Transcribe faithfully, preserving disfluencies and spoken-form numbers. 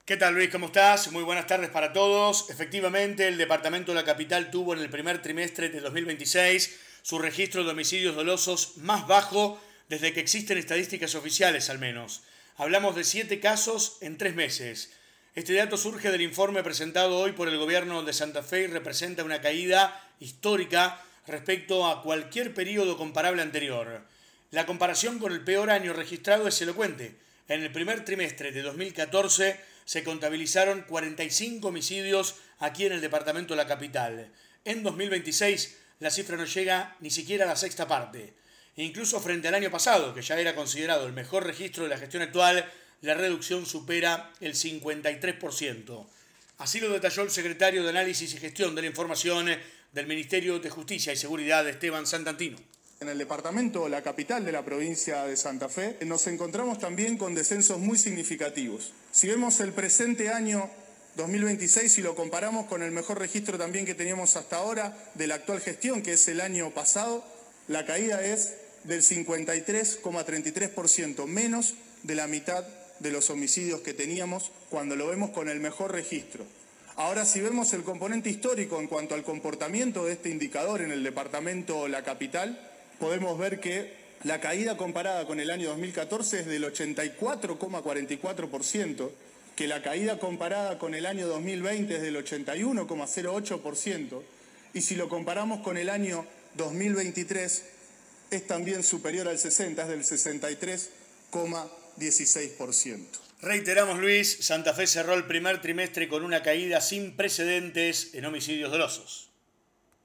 ¿Qué tal, Luis? ¿Cómo estás? Muy buenas tardes para todos. Efectivamente, el Departamento de la Capital tuvo en el primer trimestre de dos mil veintiséis su registro de homicidios dolosos más bajo desde que existen estadísticas oficiales, al menos. Hablamos de siete casos en tres meses. Este dato surge del informe presentado hoy por el gobierno de Santa Fe y representa una caída histórica respecto a cualquier periodo comparable anterior. La comparación con el peor año registrado es elocuente. En el primer trimestre de dos mil catorce se contabilizaron cuarenta y cinco homicidios aquí en el departamento de la capital. En dos mil veintiséis la cifra no llega ni siquiera a la sexta parte. Incluso frente al año pasado, que ya era considerado el mejor registro de la gestión actual, la reducción supera el cincuenta y tres por ciento. Así lo detalló el secretario de Análisis y Gestión de la Información del Ministerio de Justicia y Seguridad, Esteban Santantino. En el departamento, la capital de la provincia de Santa Fe, nos encontramos también con descensos muy significativos. Si vemos el presente año dos mil veintiséis y lo comparamos con el mejor registro también que teníamos hasta ahora de la actual gestión, que es el año pasado, la caída es del cincuenta y tres coma treinta y tres por ciento, menos de la mitad de los homicidios que teníamos cuando lo vemos con el mejor registro. Ahora, si vemos el componente histórico en cuanto al comportamiento de este indicador en el departamento La Capital, podemos ver que la caída comparada con el año dos mil catorce es del ochenta y cuatro coma cuarenta y cuatro por ciento, que la caída comparada con el año dos mil veinte es del ochenta y uno coma cero ocho por ciento, y si lo comparamos con el año dos mil veintitrés es también superior al sesenta, es del sesenta y tres coma dieciséis por ciento. Reiteramos, Luis, Santa Fe cerró el primer trimestre con una caída sin precedentes en homicidios dolosos.